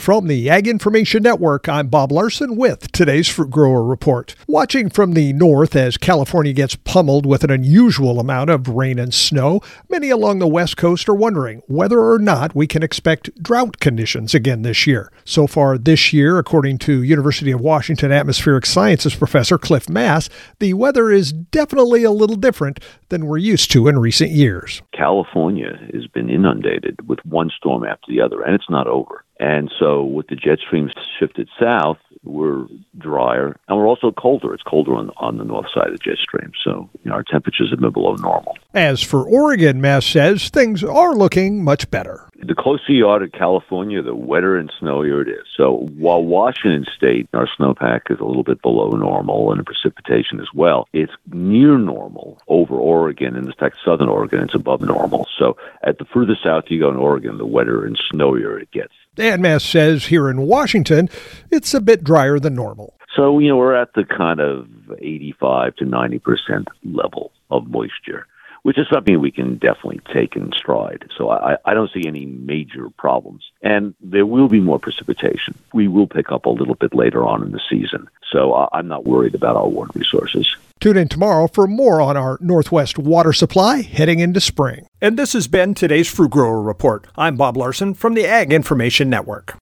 From the Ag Information Network, I'm Bob Larson with today's Fruit Grower Report. Watching from the north as California gets pummeled with an unusual amount of rain and snow, many along the west coast are wondering whether or not we can expect drought conditions again this year. So far this year, according to University of Washington Atmospheric Sciences professor Cliff Mass, the weather is definitely a little different than we're used to in recent years. California has been inundated with one storm after the other, and it's not over. And so with the jet streams shifted south, we're drier, and we're also colder. It's colder on the north side of the jet stream, so our temperatures have been below normal. As for Oregon, Mass says things are looking much better. The closer you are to California, the wetter and snowier it is. So while Washington State, our snowpack is a little bit below normal and the precipitation as well, it's near normal over Oregon, and in fact, southern Oregon, it's above normal. So at the further south you go in Oregon, the wetter and snowier it gets. And Mass says here in Washington, it's a bit drier than normal. So, we're at the kind of 85 to 90% level of moisture, which is something we can definitely take in stride. So I don't see any major problems. And there will be more precipitation. We will pick up a little bit later on in the season. So I'm not worried about our water resources. Tune in tomorrow for more on our Northwest water supply heading into spring. And this has been today's Fruit Grower Report. I'm Bob Larson from the Ag Information Network.